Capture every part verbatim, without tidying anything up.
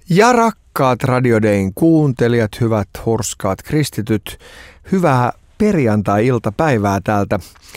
Ja rakkaat Radio Dayn kuuntelijat, hyvät hurskaat kristityt, hyvää perjantai-iltapäivää täältä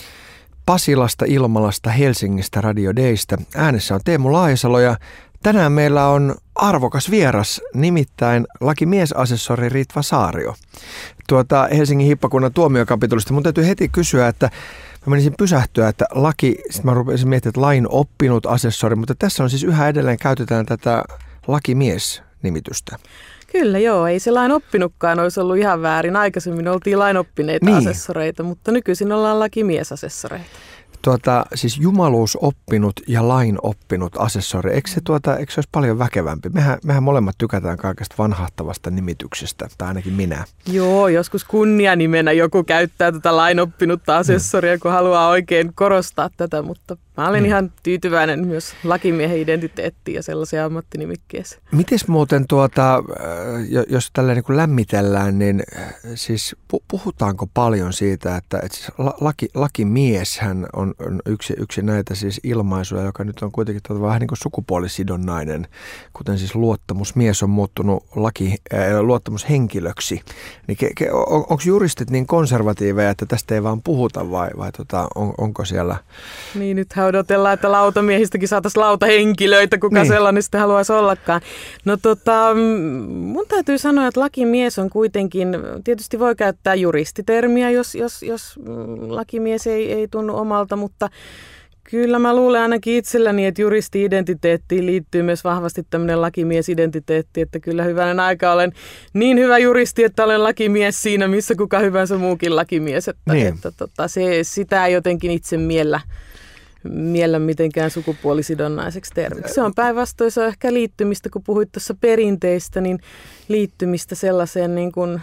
Pasilasta, Ilmalasta, Helsingistä, Radio Daystä. Äänessä on Teemu Laajasalo ja tänään meillä on arvokas vieras, nimittäin lakimiesasessori Ritva Saario. Tuota Helsingin hippakunnan tuomiokapitulista mun täytyy heti kysyä, että mä menisin pysähtyä, että laki, sitten mä rupesin miettimään, että lain oppinut asessori, mutta tässä on siis yhä edelleen käytetään tätä lakimies-nimitystä. Kyllä joo, ei se lain oppinutkaan olisi ollut ihan väärin. Aikaisemmin oltiin lain oppineita niin. asessoreita, mutta nykyisin ollaan lakimiesasessoreita. Tuota, siis jumaluus oppinut ja lain oppinut asessori, eikö se, tuota, eikö se olisi paljon väkevämpi? Mehän, mehän molemmat tykätään kaikesta vanhahtavasta nimityksestä, tai ainakin minä. Joo, joskus kunnianimenä joku käyttää tätä lain oppinutta asessoria, kun haluaa oikein korostaa tätä, mutta mä olen hmm. ihan tyytyväinen myös lakimiehen identiteettiin ja sellaisia ammattinimikkeeseen. Mites muuten, tuota, jos tällä niin kuin lämmitellään, niin siis puhutaanko paljon siitä, että, että siis laki, lakimieshän on, on yksi, yksi näitä siis ilmaisuja, joka nyt on kuitenkin tuota vähän niin kuin sukupuolisidonnainen, kuten siis luottamusmies on muuttunut laki, äh, luottamushenkilöksi. Niin ke, ke, on, onko juristit niin konservatiiveja, että tästä ei vaan puhuta vai, vai tota, on, onko siellä? Niin, nythän odotellaan, että lautamiehistäkin saataisiin lautahenkilöitä, kuka niin. sellainen sitten haluaisi ollakaan. No tota, mun täytyy sanoa, että lakimies on kuitenkin, tietysti voi käyttää juristitermiä, jos, jos, jos lakimies ei, ei tunnu omalta, mutta kyllä mä luulen ainakin itselläni, että juristi-identiteettiin liittyy myös vahvasti tämmöinen lakimiesidentiteetti, että kyllä hyvänen aika olen niin hyvä juristi, että olen lakimies siinä, missä kuka hyvänsä muukin lakimies. Että, niin. että tota, se, sitä ei jotenkin itse miellä. miellä mitenkään sukupuolisidonnaiseksi termiksi. Se on päinvastoin, se on ehkä liittymistä, kun puhuit tuossa perinteistä, niin liittymistä sellaiseen niin kuin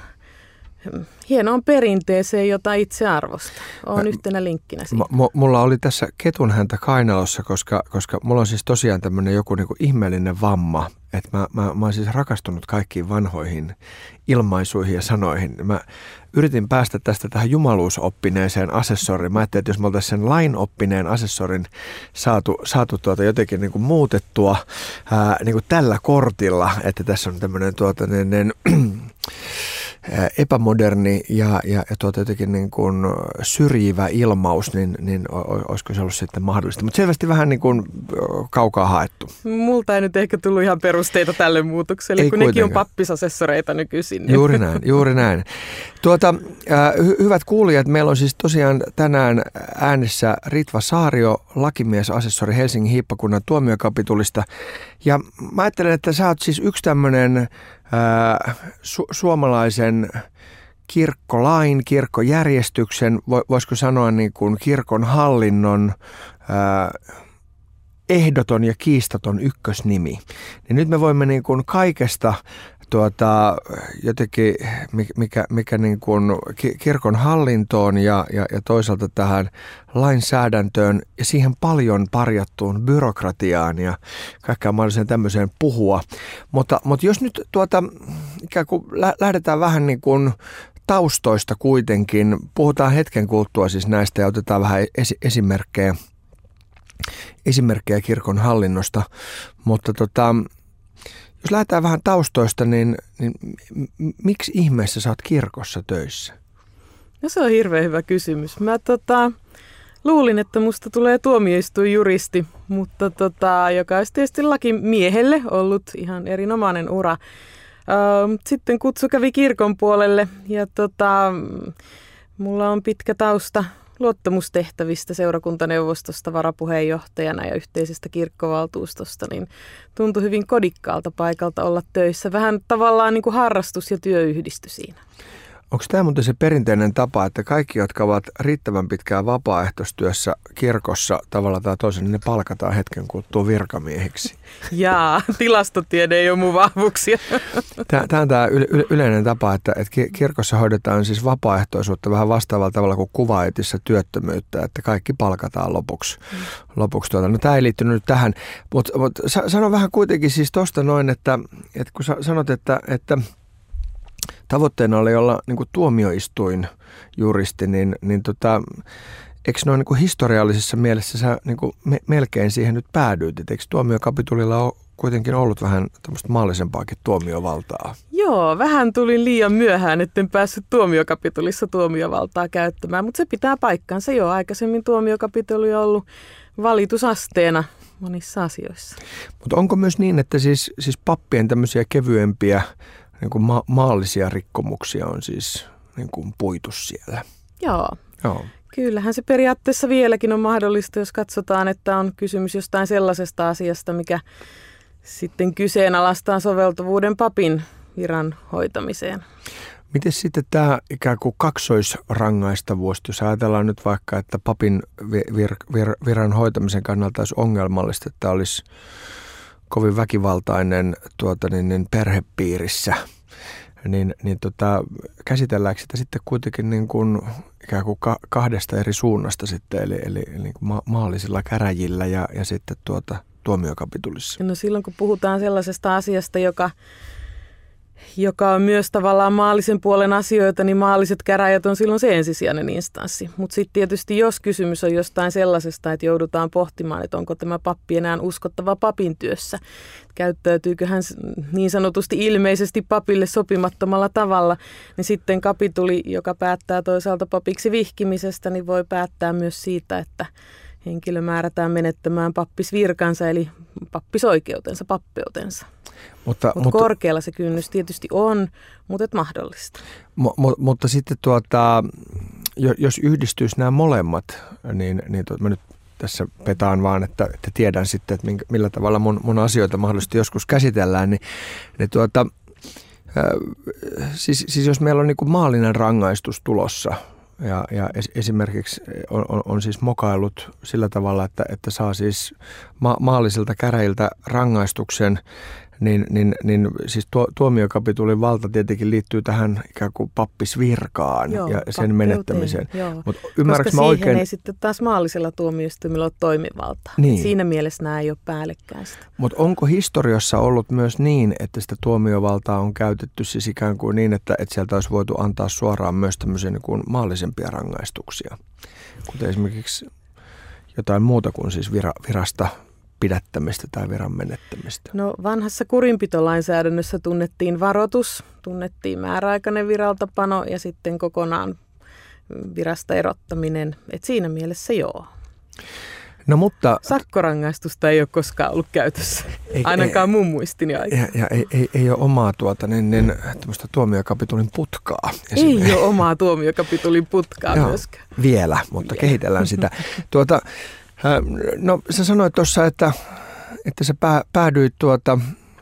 hienoon perinteeseen, jota itse arvostan. Olen yhtenä linkkinä siinä. M- mulla oli tässä ketunhäntä kainalossa, koska, koska mulla on siis tosiaan tämmöinen joku niinku ihmeellinen vamma, että mä, mä, mä oon siis rakastunut kaikkiin vanhoihin ilmaisuihin ja sanoihin. Mä yritin päästä tästä tähän jumaluusoppineeseen asessoriin. Mä ajattelin, että jos me oltaisiin sen lainoppineen asessorin saatu, saatu tuota jotenkin niin kuin muutettua ää, niin kuin tällä kortilla, että tässä on tämmöinen tuota, niin, niin, epämoderni ja, ja, ja tuota jotenkin niin kuin syrjivä ilmaus, niin, niin olisiko se ollut sitten mahdollista. Mutta selvästi vähän niin kuin kaukaa haettu. Multa ei nyt ehkä tullut ihan perusteita tälle muutokselle, ei kun kuitenkaan. Nekin on pappisasessoreita nykyisin. Juuri näin, juuri näin. Tuota, hy- hyvät kuulijat, meillä on siis tosiaan tänään äänessä Ritva Saario, lakimiesasessori Helsingin hippakunnan tuomiokapitulista. Ja mä ajattelen, että sä oot siis yksi tämmöinen ää, su- suomalaisen kirkkolain, kirkkojärjestyksen, vo- voisiko sanoa niin kuin kirkon hallinnon ää, ehdoton ja kiistaton ykkösnimi. Niin nyt me voimme niin kuin kaikesta tuota, jotenkin, mikä, mikä niin kuin kirkon hallintoon ja, ja, ja toisaalta tähän lainsäädäntöön ja siihen paljon parjattuun byrokratiaan ja kaikkea mahdolliseen tämmöiseen puhua. Mutta, mutta jos nyt tuota, ikään kuin lähdetään vähän niin kuin taustoista kuitenkin, puhutaan hetken kuluttua siis näistä ja otetaan vähän esi- esimerkkejä. esimerkkejä kirkon hallinnosta, mutta tota, jos lähdetään vähän taustoista, niin, niin miksi ihmeessä sä oot kirkossa töissä? No se on hirveän hyvä kysymys. Mä tota, luulin, että musta tulee tuomioistuinjuristi, mutta tota, joka olisi tietysti lakimiehelle ollut ihan erinomainen ura. Sitten kutsu kävi kirkon puolelle ja tota, mulla on pitkä tausta luottamustehtävistä seurakuntaneuvostosta varapuheenjohtajana ja yhteisestä kirkkovaltuustosta, niin tuntui hyvin kodikkaalta paikalta olla töissä. Vähän tavallaan niin kuin harrastus ja työ yhdistyi siinä. Onko tämä muuten se perinteinen tapa, että kaikki, jotka ovat riittävän pitkään vapaaehtoistyössä kirkossa tavalla tai toisen, niin ne palkataan hetken kuluttua virkamiehiksi? Jaa, tilastotiede ei ole mun vahvuuksia. Tämä on tämä yleinen tapa, että kirkossa hoidetaan siis vapaaehtoisuutta vähän vastaavalla tavalla kuin kuvaajatissa työttömyyttä, että kaikki palkataan lopuksi. Mm. lopuksi tuota. No tämä ei liittynyt nyt tähän, mutta mut, sano vähän kuitenkin siis tuosta noin, että, että kun sanot, että, että tavoitteena oli olla niin kuin tuomioistuin juristi, niin, niin tota, eikö noin niin kuin historiallisessa mielessä sä niin kuin me, melkein siihen nyt päädyit? Et eikö tuomiokapitulilla ole kuitenkin ollut vähän tämmöistä maallisempaakin tuomiovaltaa. Joo, vähän tulin liian myöhään, etten päässyt tuomiokapitulissa tuomiovaltaa käyttämään, mutta se pitää paikkansa jo. Aikaisemmin tuomiokapituli on ollut valitusasteena monissa asioissa. Mutta onko myös niin, että siis, siis pappien tämmöisiä kevyempiä niin kuin ma- maallisia rikkomuksia on siis niin kuin puitu siellä? Joo. Joo. Kyllähän se periaatteessa vieläkin on mahdollista, jos katsotaan, että on kysymys jostain sellaisesta asiasta, mikä sitten kyseenalaistaa soveltuvuuden papin viran hoitamiseen. Miten sitten tämä ikään kuin kaksoisrangaistavuus, jos ajatellaan nyt vaikka, että papin vir, vir, viran hoitamisen kannalta olisi ongelmallista, että olisi kovin väkivaltainen tuota, niin, niin perhepiirissä, niin, niin tota, käsitelläänkö sitä sitten kuitenkin niin kuin ikään kuin kahdesta eri suunnasta sitten, eli, eli, eli ma- maallisilla käräjillä ja, ja sitten tuota, tuomiokapitulissa? No silloin kun puhutaan sellaisesta asiasta, joka, joka on myös tavallaan maallisen puolen asioita, niin maalliset käräjät on silloin se ensisijainen instanssi. Mutta sitten tietysti jos kysymys on jostain sellaisesta, että joudutaan pohtimaan, että onko tämä pappi enää uskottava papin työssä, käyttäytyykö hän niin sanotusti ilmeisesti papille sopimattomalla tavalla, niin sitten kapituli, joka päättää toisaalta papiksi vihkimisestä, niin voi päättää myös siitä, että henkilö määrätään menettämään pappisvirkansa, eli pappisoikeutensa, pappeutensa. Mutta, mutta korkealla se kynnys tietysti on, mutta et mahdollista. Mu, mu, mutta sitten tuota, jos yhdistyisi nämä molemmat, niin, niin tuota, mä nyt tässä petaan vaan, että, että tiedän sitten, että minkä, millä tavalla mun, mun asioita mahdollisesti joskus käsitellään, niin, niin tuota, äh, siis, siis jos meillä on niin kuin maallinen rangaistus tulossa, Ja, ja esimerkiksi on, on, on siis mokailut sillä tavalla, että, että saa siis ma- maallisilta käräjiltä rangaistuksen, niin, niin, niin siis tuo, tuomiokapitulin valta tietenkin liittyy tähän ikään kuin pappisvirkaan Joo, ja sen menettämiseen. Mut koska siihen oikein ei sitten taas maallisella tuomioistuimilla ole toimivaltaa. Niin. Siinä mielessä nämä ei ole päällekkäistä. Mutta onko historiassa ollut myös niin, että sitä tuomiovaltaa on käytetty siis ikään kuin niin, että, että sieltä olisi voitu antaa suoraan myös tämmöisiä niin kuin maallisempia rangaistuksia, kuten esimerkiksi jotain muuta kuin siis vira, virasta pidättämistä tai viran menettämistä? No vanhassa kurinpitolainsäädännössä tunnettiin varoitus, tunnettiin määräaikainen viraltapano ja sitten kokonaan virasta erottaminen. Et siinä mielessä joo. No, mutta sakkorangaistusta ei ole koskaan ollut käytössä, ei, ainakaan ei, mun muistini aikana. Ja, ja ei, ei, ei ole omaa tuota, niin, niin, tämmöistä tuomiokapitulin putkaa. Ei ole omaa tuomiokapitulin putkaa joo, myöskään. Vielä, mutta vielä. Kehitellään sitä. Tuota, no sä sanoit tuossa, että, että sä päädyit tuota,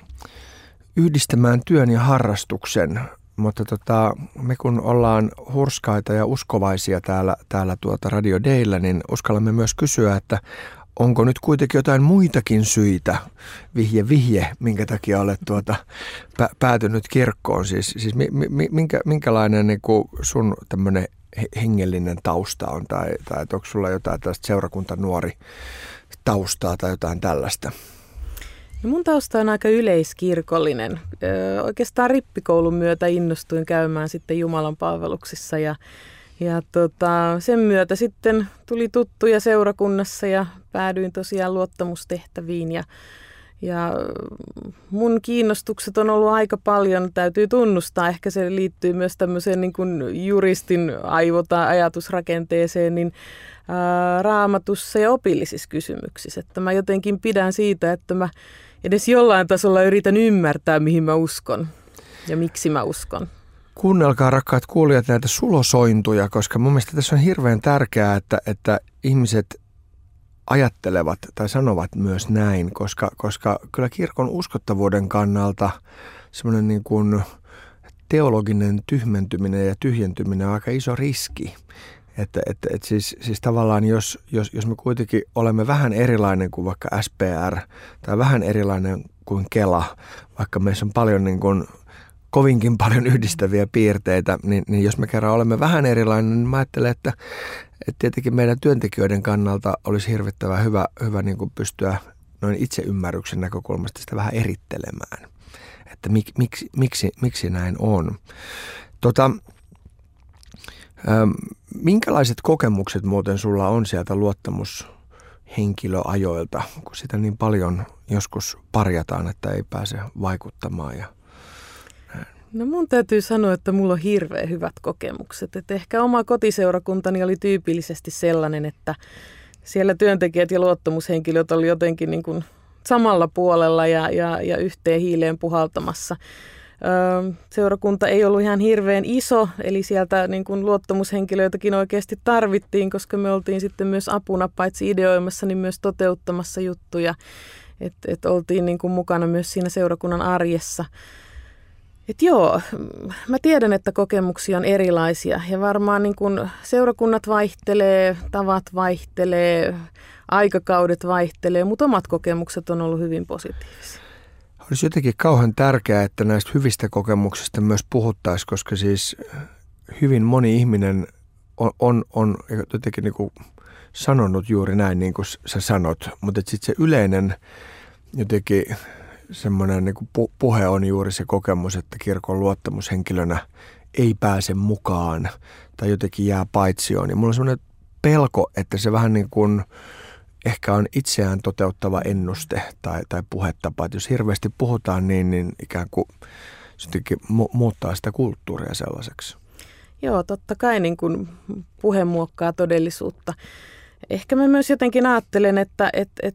yhdistämään työn ja harrastuksen, mutta tota, me kun ollaan hurskaita ja uskovaisia täällä, täällä tuota Radio Dayllä, niin uskallamme myös kysyä, että onko nyt kuitenkin jotain muitakin syitä, vihje vihje, minkä takia olet tuota, pä, päätynyt kirkkoon, siis, siis mi, mi, minkä, minkälainen niin kuin sun tämmöinen hengellinen tausta on, tai, tai onko sulla jotain tällaista seurakuntanuori taustaa tai jotain tällaista? No mun tausta on aika yleiskirkollinen. Öö, oikeastaan rippikoulun myötä innostuin käymään sitten Jumalan palveluksissa ja, ja tota, sen myötä sitten tuli tuttuja seurakunnassa ja päädyin tosiaan luottamustehtäviin ja, ja mun kiinnostukset on ollut aika paljon, täytyy tunnustaa, ehkä se liittyy myös tämmöiseen niin kuin juristin aivo- tai ajatusrakenteeseen, niin ää, raamatussa ja opillisissa kysymyksissä. Että mä jotenkin pidän siitä, että mä edes jollain tasolla yritän ymmärtää, mihin mä uskon ja miksi mä uskon. Kuunnelkaa, rakkaat kuulijat, näitä sulosointuja, koska mun mielestä tässä on hirveän tärkeää, että, että ihmiset ajattelevat tai sanovat myös näin, koska, koska kyllä kirkon uskottavuuden kannalta semmoinen niin kuin teologinen tyhmentyminen ja tyhjentyminen on aika iso riski. Että, että, että siis, siis tavallaan jos, jos, jos me kuitenkin olemme vähän erilainen kuin vaikka S P R tai vähän erilainen kuin Kela, vaikka meissä on paljon niin kuin, kovinkin paljon yhdistäviä piirteitä, niin, niin jos me kerran olemme vähän erilainen, niin mä ajattelen, että, että tietenkin meidän työntekijöiden kannalta olisi hirvittävän hyvä, hyvä niin kuin pystyä noin itseymmärryksen näkökulmasta sitä vähän erittelemään, että mik, miksi, miksi, miksi näin on. Tota, ähm, minkälaiset kokemukset muuten sulla on sieltä luottamus- henkilöajoilta, kun sitä niin paljon joskus parjataan, että ei pääse vaikuttamaan. Ja no mun täytyy sanoa, että mulla on hirveän hyvät kokemukset. Et ehkä oma kotiseurakuntani oli tyypillisesti sellainen, että siellä työntekijät ja luottamushenkilöt oli jotenkin niin kuin samalla puolella ja, ja, ja yhteen hiileen puhaltamassa. Öö, seurakunta ei ollut ihan hirveän iso, eli sieltä niin kuin luottamushenkilöitäkin oikeasti tarvittiin, koska me oltiin sitten myös apuna paitsi ideoimassa, niin myös toteuttamassa juttuja. Että et oltiin niin kuin mukana myös siinä seurakunnan arjessa. Et joo, mä tiedän, että kokemuksia on erilaisia ja varmaan niin kun seurakunnat vaihtelee, tavat vaihtelee, aikakaudet vaihtelee, mutta omat kokemukset on ollut hyvin positiivisia. Olisi jotenkin kauhean tärkeää, että näistä hyvistä kokemuksista myös puhuttaisiin, koska siis hyvin moni ihminen on, on, on jotenkin niin kuin sanonut juuri näin, niin kuin sä sanot, mutta sitten se yleinen jotenkin semmoinen niin kuin puhe on juuri se kokemus, että kirkon luottamushenkilönä ei pääse mukaan tai jotenkin jää paitsioon. Ja mulla on semmoinen pelko, että se vähän niin kuin ehkä on itseään toteuttava ennuste tai, tai puhetapa. Että jos hirveästi puhutaan niin, niin ikään kuin se jotenkin mu- muuttaa sitä kulttuuria sellaiseksi. Joo, totta kai niin kuin puhe muokkaa todellisuutta. Ehkä mä myös jotenkin ajattelen, että et, et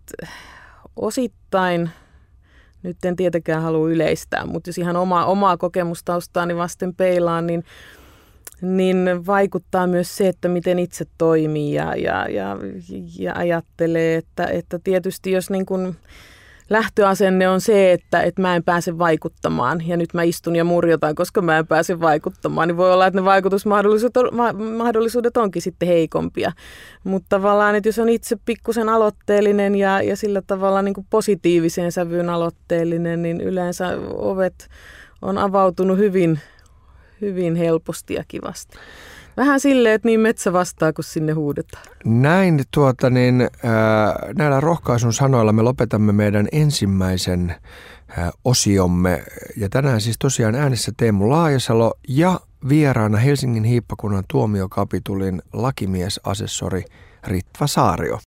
osittain, nyt en tietenkään halua yleistää, mutta jos ihan omaa, omaa kokemustaustaani vasten peilaan, niin, niin vaikuttaa myös se, että miten itse toimii ja, ja, ja, ja ajattelee, että, että tietysti jos niin kuin lähtöasenne on se, että, että mä en pääse vaikuttamaan ja nyt mä istun ja murjotan, koska mä en pääse vaikuttamaan, niin voi olla, että ne vaikutusmahdollisuudet mahdollisuudet onkin sitten heikompia. Mutta tavallaan, että jos on itse pikkusen aloitteellinen ja, ja sillä tavalla niin kuin positiiviseen sävyyn aloitteellinen, niin yleensä ovet on avautunut hyvin, hyvin helposti ja kivasti. Vähän silleen, että niin metsä vastaa, kun sinne huudetaan. Näin tuota niin, äh, näillä rohkaisun sanoilla me lopetamme meidän ensimmäisen äh, osiomme. Ja tänään siis tosiaan äänessä Teemu Laajasalo ja vieraana Helsingin hiippakunnan tuomiokapitulin lakimiesasessori Ritva Saario.